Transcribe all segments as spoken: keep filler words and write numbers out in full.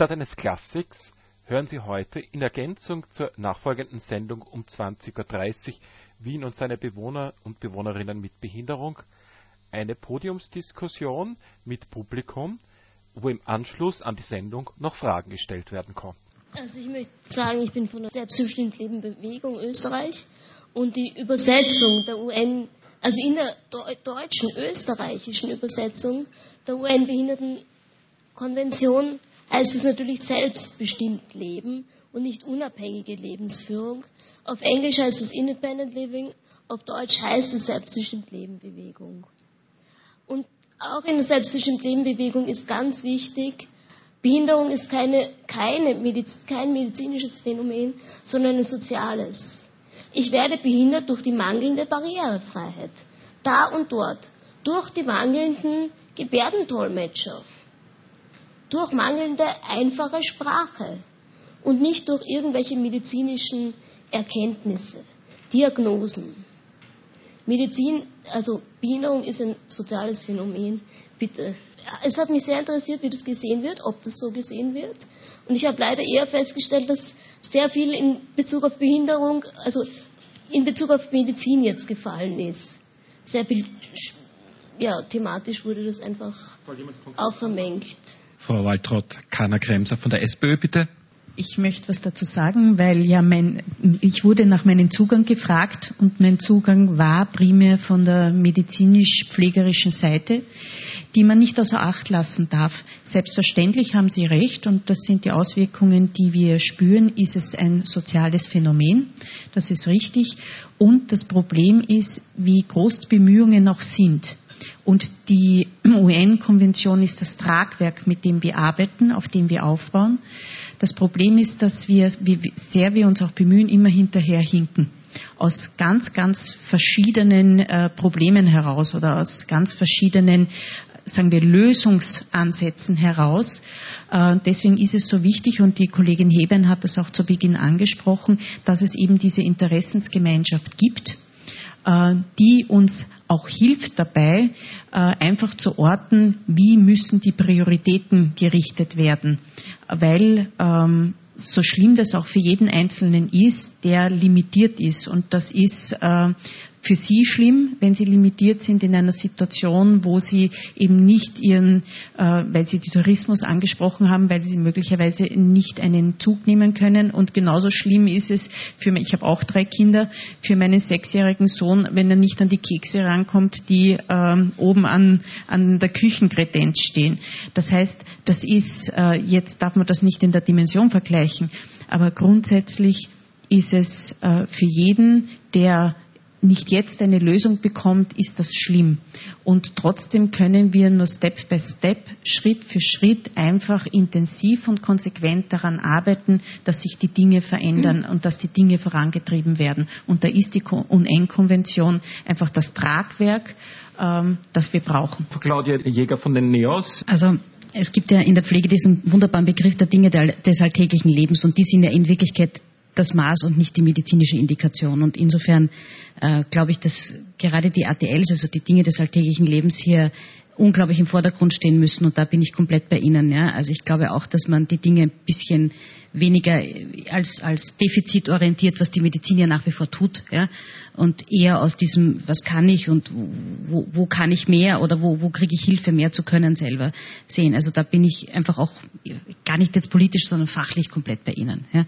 Statt eines Klassiks hören Sie heute in Ergänzung zur nachfolgenden Sendung um zwanzig Uhr dreißig Wien und seine Bewohner und Bewohnerinnen mit Behinderung eine Podiumsdiskussion mit Publikum, wo im Anschluss an die Sendung noch Fragen gestellt werden konnten. Also ich möchte sagen, ich bin von der Selbstbestimmt Leben Bewegung Österreich und die Übersetzung der U N, also in der deutschen, österreichischen Übersetzung der U N-Behindertenkonvention heißt es natürlich selbstbestimmt Leben und nicht unabhängige Lebensführung. Auf Englisch heißt es Independent Living, auf Deutsch heißt es Selbstbestimmt Leben Bewegung. Und auch in der Selbstbestimmt Leben Bewegung ist ganz wichtig, Behinderung ist keine, keine Mediz, kein medizinisches Phänomen, sondern ein soziales. Ich werde behindert durch die mangelnde Barrierefreiheit. Da und dort. Durch die mangelnden Gebärdendolmetscher. Durch mangelnde einfache Sprache. Und nicht durch irgendwelche medizinischen Erkenntnisse, Diagnosen. Medizin, also Behinderung ist ein soziales Phänomen. Bitte. Es hat mich sehr interessiert, wie das gesehen wird, ob das so gesehen wird. Und ich habe leider eher festgestellt, dass sehr viel in Bezug auf Behinderung, also in Bezug auf Medizin jetzt gefallen ist. Sehr viel, ja, thematisch wurde das einfach auch vermengt. Frau Waltraud Kahner-Kremser von der SPÖ, bitte. Ich möchte was dazu sagen, weil ja mein, ich wurde nach meinem Zugang gefragt und mein Zugang war primär von der medizinisch-pflegerischen Seite, die man nicht außer Acht lassen darf. Selbstverständlich haben Sie recht und das sind die Auswirkungen, die wir spüren, ist es ein soziales Phänomen, das ist richtig. Und das Problem ist, wie groß die Bemühungen noch sind. Und die U N-Konvention ist das Tragwerk, mit dem wir arbeiten, auf dem wir aufbauen. Das Problem ist, dass wir, wie sehr wir uns auch bemühen, immer hinterherhinken. Aus ganz, ganz verschiedenen äh, Problemen heraus oder aus ganz verschiedenen, sagen wir, Lösungsansätzen heraus. Äh, deswegen ist es so wichtig, und die Kollegin Heben hat das auch zu Beginn angesprochen, dass es eben diese Interessensgemeinschaft gibt, äh, die uns auch hilft dabei, äh, einfach zu orten, wie müssen die Prioritäten gerichtet werden. Weil ähm, so schlimm das auch für jeden Einzelnen ist, der limitiert ist. Und das ist äh, für Sie schlimm, wenn Sie limitiert sind in einer Situation, wo Sie eben nicht Ihren, äh, weil Sie den Tourismus angesprochen haben, weil Sie möglicherweise nicht einen Zug nehmen können. Und genauso schlimm ist es für mich, ich habe auch drei Kinder, für meinen sechsjährigen Sohn, wenn er nicht an die Kekse rankommt, die ähm, oben an, an der Küchenkredenz stehen. Das heißt, das ist, äh, jetzt darf man das nicht in der Dimension vergleichen, aber grundsätzlich ist es äh, für jeden, der nicht jetzt eine Lösung bekommt, ist das schlimm. Und trotzdem können wir nur Step by Step, Schritt für Schritt einfach intensiv und konsequent daran arbeiten, dass sich die Dinge verändern und dass die Dinge vorangetrieben werden. Und da ist die U N-Konvention einfach das Tragwerk, ähm, das wir brauchen. Claudia Jäger von den NEOS. Also es gibt ja in der Pflege diesen wunderbaren Begriff der Dinge des alltäglichen Lebens und die sind ja in Wirklichkeit das Maß und nicht die medizinische Indikation. Und insofern äh, glaube ich, dass gerade die A T Ls, also die Dinge des alltäglichen Lebens, hier unglaublich im Vordergrund stehen müssen. Und da bin ich komplett bei Ihnen. Ja. Also ich glaube auch, dass man die Dinge ein bisschen weniger als, als defizitorientiert, was die Medizin ja nach wie vor tut, ja, und eher aus diesem, was kann ich und wo, wo kann ich mehr oder wo, wo kriege ich Hilfe, mehr zu können, selber sehen. Also da bin ich einfach auch gar nicht jetzt politisch, sondern fachlich komplett bei Ihnen. Ja.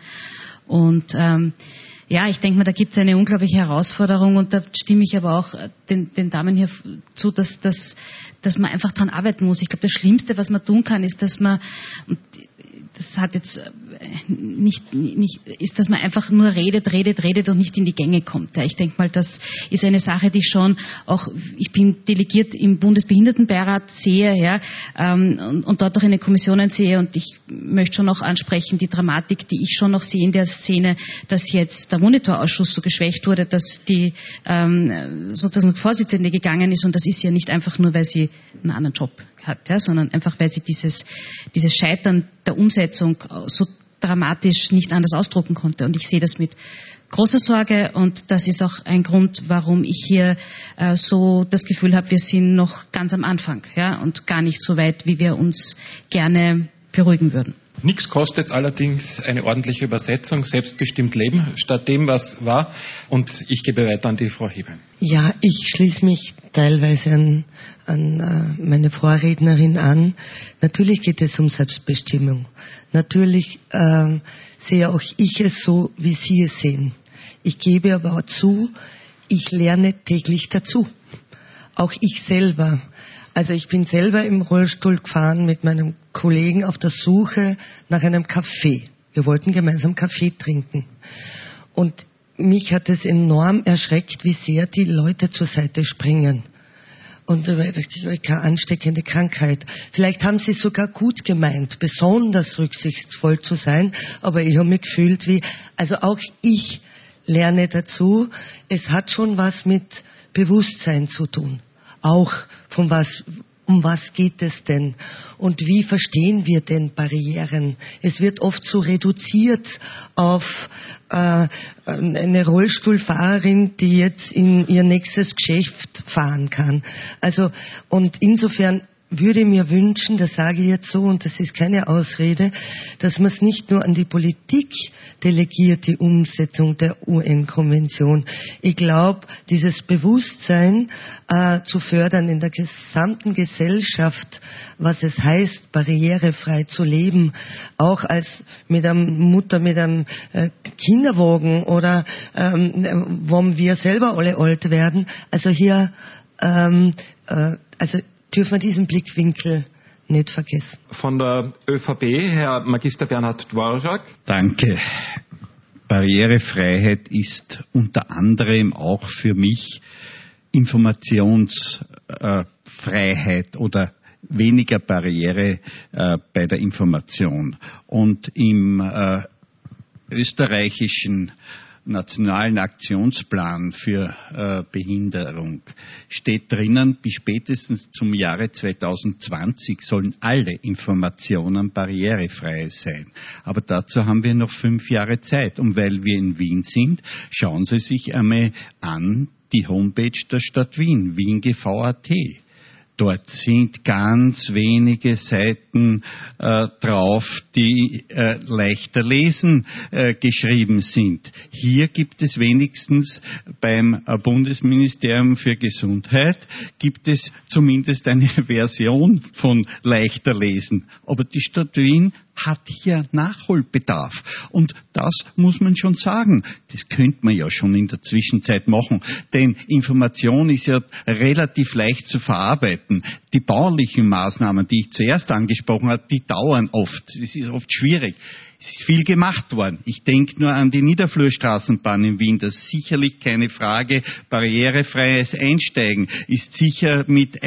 Und ähm, ja, ich denke mal, da gibt es eine unglaubliche Herausforderung und da stimme ich aber auch den, den Damen hier zu, dass, dass, dass man einfach dran arbeiten muss. Ich glaube, das Schlimmste, was man tun kann, ist, dass man, und das hat jetzt nicht, nicht, ist, dass man einfach nur redet, redet, redet und nicht in die Gänge kommt. Ja, ich denke mal, das ist eine Sache, die schon auch, ich bin delegiert im Bundesbehindertenbeirat, sehe, ja, ähm, und, und dort auch in den Kommissionen sehe und ich möchte schon noch ansprechen, die Dramatik, die ich schon noch sehe in der Szene, dass jetzt der Monitorausschuss so geschwächt wurde, dass die ähm, sozusagen Vorsitzende gegangen ist und das ist ja nicht einfach nur, weil sie einen anderen Job hat, ja, sondern einfach, weil sie dieses, dieses Scheitern der Umsetzung so dramatisch nicht anders ausdrucken konnte. Und ich sehe das mit großer Sorge und das ist auch ein Grund, warum ich hier äh, so das Gefühl habe, wir sind noch ganz am Anfang, ja, und gar nicht so weit, wie wir uns gerne beruhigen würden. Nichts kostet allerdings eine ordentliche Übersetzung, selbstbestimmt leben, statt dem, was war. Und ich gebe weiter an die Frau Hebein. Ja, ich schließe mich teilweise an, an äh, meine Vorrednerin an. Natürlich geht es um Selbstbestimmung. Natürlich äh, sehe auch ich es so, wie Sie es sehen. Ich gebe aber auch zu, ich lerne täglich dazu. Auch ich selber. Also ich bin selber im Rollstuhl gefahren mit meinem Kollegen auf der Suche nach einem Kaffee. Wir wollten gemeinsam Kaffee trinken. Und mich hat es enorm erschreckt, wie sehr die Leute zur Seite springen. Und da dachte ich, keine ansteckende Krankheit. Vielleicht haben sie es sogar gut gemeint, besonders rücksichtsvoll zu sein, aber ich habe mich gefühlt wie, also auch ich lerne dazu, es hat schon was mit Bewusstsein zu tun. Auch von was, um was geht es denn? Und wie verstehen wir denn Barrieren? Es wird oft so reduziert auf äh, eine Rollstuhlfahrerin, die jetzt in ihr nächstes Geschäft fahren kann. Also, und insofern würde mir wünschen, das sage ich jetzt so und das ist keine Ausrede, dass man es nicht nur an die Politik delegiert, die Umsetzung der U N-Konvention. Ich glaube, dieses Bewusstsein äh, zu fördern in der gesamten Gesellschaft, was es heißt, barrierefrei zu leben, auch als mit einer Mutter mit einem äh, Kinderwagen oder ähm, wo wir selber alle alt werden. Also hier, ähm, äh, also dürfen wir diesen Blickwinkel nicht vergessen. Von der ÖVP, Herr Magister Bernhard Dvorak. Danke. Barrierefreiheit ist unter anderem auch für mich Informationsfreiheit oder weniger Barriere äh, bei der Information. Und im äh, österreichischen Nationalen Aktionsplan für äh, Behinderung steht drinnen, bis spätestens zum Jahre zweitausendzwanzig sollen alle Informationen barrierefrei sein. Aber dazu haben wir noch fünf Jahre Zeit. Und weil wir in Wien sind, schauen Sie sich einmal an die Homepage der Stadt Wien, wien g v punkt a t. Dort sind ganz wenige Seiten äh, drauf, die äh, leichter lesen äh, geschrieben sind. Hier gibt es wenigstens beim äh, Bundesministerium für Gesundheit, gibt es zumindest eine Version von leichter lesen. Aber die Stadt Wien hat hier Nachholbedarf. Und das muss man schon sagen. Das könnte man ja schon in der Zwischenzeit machen. Denn Information ist ja relativ leicht zu verarbeiten. Die baulichen Maßnahmen, die ich zuerst angesprochen habe, die dauern oft. Es ist oft schwierig. Es ist viel gemacht worden. Ich denke nur an die Niederflurstraßenbahn in Wien. Das ist sicherlich keine Frage. Barrierefreies Einsteigen ist sicher mit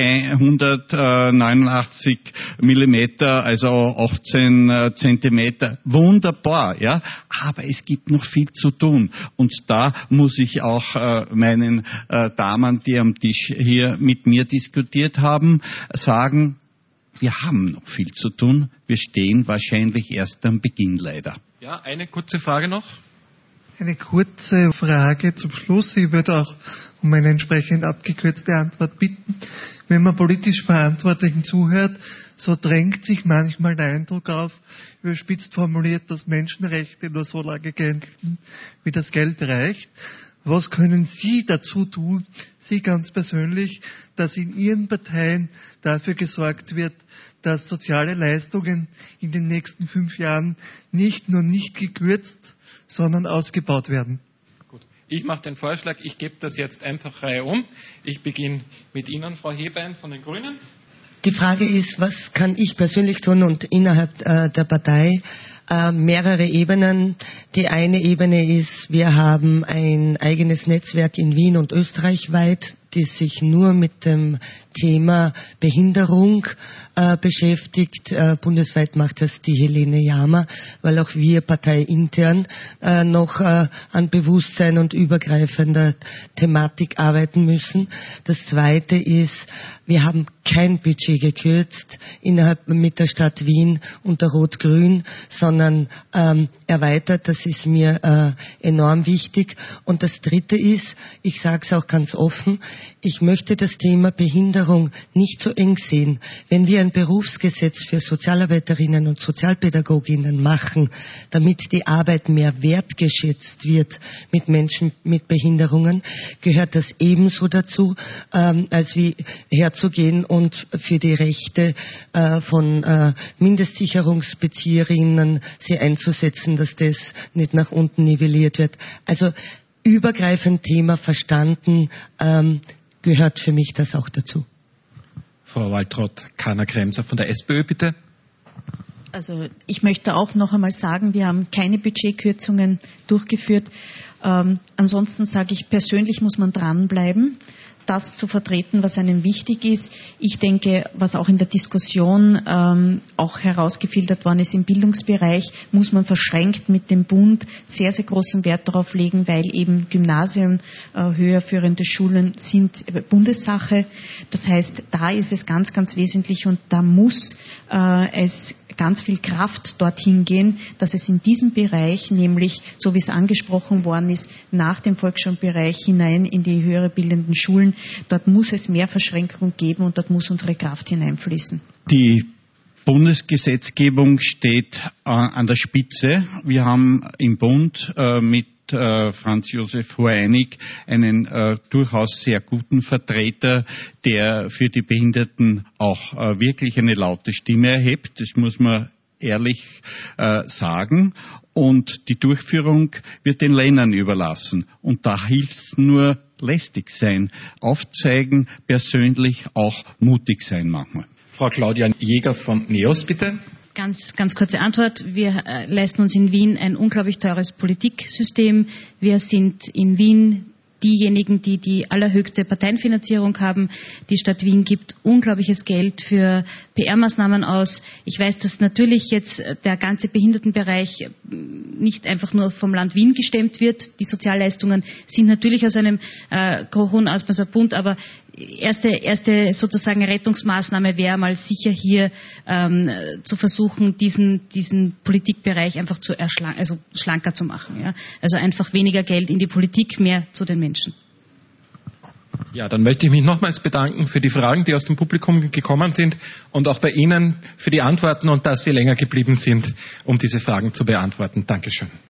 hundertneunundachtzig Millimeter, also achtzehn Zentimeter, wunderbar, ja. Aber es gibt noch viel zu tun. Und da muss ich auch äh, meinen äh, Damen, die am Tisch hier mit mir diskutiert haben, sagen, wir haben noch viel zu tun. Wir stehen wahrscheinlich erst am Beginn, leider. Ja, eine kurze Frage noch. Eine kurze Frage zum Schluss. Ich würde auch um eine entsprechend abgekürzte Antwort bitten. Wenn man politisch Verantwortlichen zuhört, so drängt sich manchmal der Eindruck auf, überspitzt formuliert, dass Menschenrechte nur so lange gelten, wie das Geld reicht. Was können Sie dazu tun, Sie ganz persönlich, dass in Ihren Parteien dafür gesorgt wird, dass soziale Leistungen in den nächsten fünf Jahren nicht nur nicht gekürzt, sondern ausgebaut werden? Gut. Ich mache den Vorschlag, ich gebe das jetzt einfach Reihe um. Ich beginne mit Ihnen, Frau Hebein von den Grünen. Die Frage ist, was kann ich persönlich tun und innerhalb äh, der Partei? Äh, mehrere Ebenen. Die eine Ebene ist, wir haben ein eigenes Netzwerk in Wien und österreichweit, das sich nur mit dem Thema Behinderung äh, beschäftigt. Äh, bundesweit macht das die Helene Jama, weil auch wir parteiintern äh, noch äh, an Bewusstsein und übergreifender Thematik arbeiten müssen. Das zweite ist, wir haben kein Budget gekürzt innerhalb mit der Stadt Wien unter Rot-Grün, sondern sondern ähm, erweitert. Das ist mir äh, enorm wichtig. Und das Dritte ist, ich sage es auch ganz offen, ich möchte das Thema Behinderung nicht so eng sehen. Wenn wir ein Berufsgesetz für Sozialarbeiterinnen und Sozialpädagoginnen machen, damit die Arbeit mehr wertgeschätzt wird mit Menschen mit Behinderungen, gehört das ebenso dazu, ähm, als wie herzugehen und für die Rechte äh, von äh, Mindestsicherungsbezieherinnen sie einzusetzen, dass das nicht nach unten nivelliert wird. Also übergreifend Thema verstanden, ähm, gehört für mich das auch dazu. Frau Waltraud-Kahner-Kremser von der SPÖ, bitte. Also ich möchte auch noch einmal sagen, wir haben keine Budgetkürzungen durchgeführt. Ähm, ansonsten sage ich, persönlich muss man dranbleiben, das zu vertreten, was einem wichtig ist. Ich denke, was auch in der Diskussion ähm, auch herausgefiltert worden ist, im Bildungsbereich muss man verschränkt mit dem Bund sehr, sehr großen Wert darauf legen, weil eben Gymnasien, äh, höherführende Schulen sind Bundessache. Das heißt, da ist es ganz, ganz wesentlich und da muss äh, es ganz viel Kraft dorthin gehen, dass es in diesem Bereich, nämlich, so wie es angesprochen worden ist, nach dem Volksschulbereich hinein in die höhere bildenden Schulen, dort muss es mehr Verschränkung geben und dort muss unsere Kraft hineinfließen. Die Bundesgesetzgebung steht äh, an der Spitze. Wir haben im Bund äh, mit äh, Franz Josef Hoeinig einen äh, durchaus sehr guten Vertreter, der für die Behinderten auch äh, wirklich eine laute Stimme erhebt. Das muss man ehrlich äh, sagen. Und die Durchführung wird den Ländern überlassen. Und da hilft es nur lästig sein, aufzeigen, persönlich auch mutig sein manchmal. Frau Claudia Jäger von NEOS, bitte. Ganz, ganz kurze Antwort. Wir äh, leisten uns in Wien ein unglaublich teures Politiksystem. Wir sind in Wien diejenigen, die die allerhöchste Parteienfinanzierung haben. Die Stadt Wien gibt unglaubliches Geld für P R-Maßnahmen aus. Ich weiß, dass natürlich jetzt der ganze Behindertenbereich nicht einfach nur vom Land Wien gestemmt wird. Die Sozialleistungen sind natürlich aus einem äh, hohen Ausmaß erbunden, aber erste, erste sozusagen Rettungsmaßnahme wäre mal sicher hier ähm, zu versuchen, diesen, diesen Politikbereich einfach zu erschlank, also schlanker zu machen. Ja? Also einfach weniger Geld in die Politik, mehr zu den Menschen. Ja, dann möchte ich mich nochmals bedanken für die Fragen, die aus dem Publikum gekommen sind und auch bei Ihnen für die Antworten und dass Sie länger geblieben sind, um diese Fragen zu beantworten. Dankeschön.